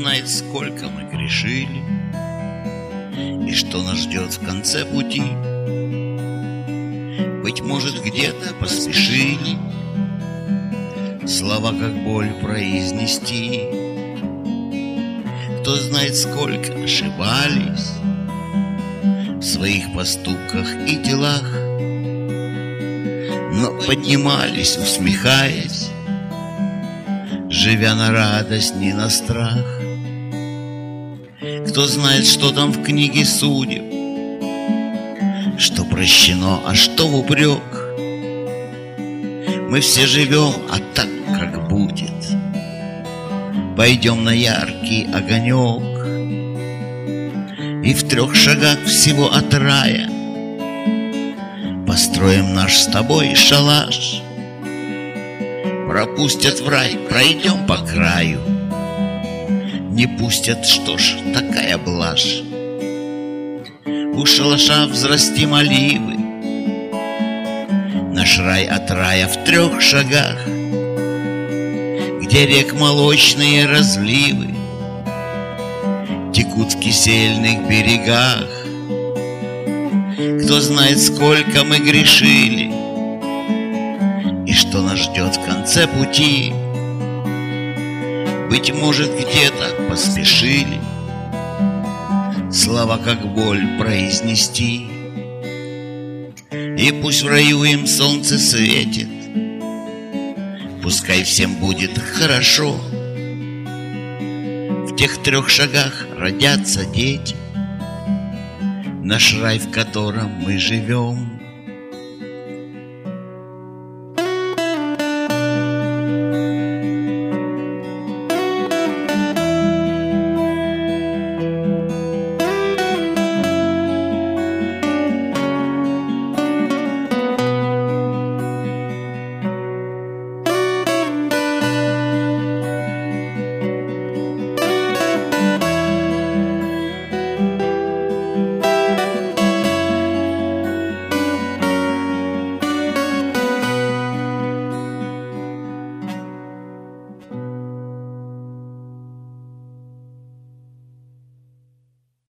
знает, сколько мы грешили и что нас ждет в конце пути. Быть может, где-то поспешили слова, как боль, произнести. Кто знает, сколько ошибались в своих поступках и делах, но поднимались, усмехаясь, живя на радость, не на страх. Кто знает, что там в книге судеб, что прощено, а что в упрек. Мы все живем, а так, как будет. Пойдем на яркий огонек, и в 3 шагах всего от рая построим наш с тобой шалаш. Пропустят в рай, пройдем по краю. Не пустят, что ж, такая блажь. У шалаша взрастим оливы, наш рай от рая в 3 шагах, где рек молочные разливы текут в кисельных берегах. Кто знает, сколько мы грешили и что нас ждет в конце пути. Быть может, где-то поспешили слова, как боль, произнести. И пусть в раю им солнце светит, пускай всем будет хорошо. В тех 3 шагах родятся дети, наш рай, в котором мы живем.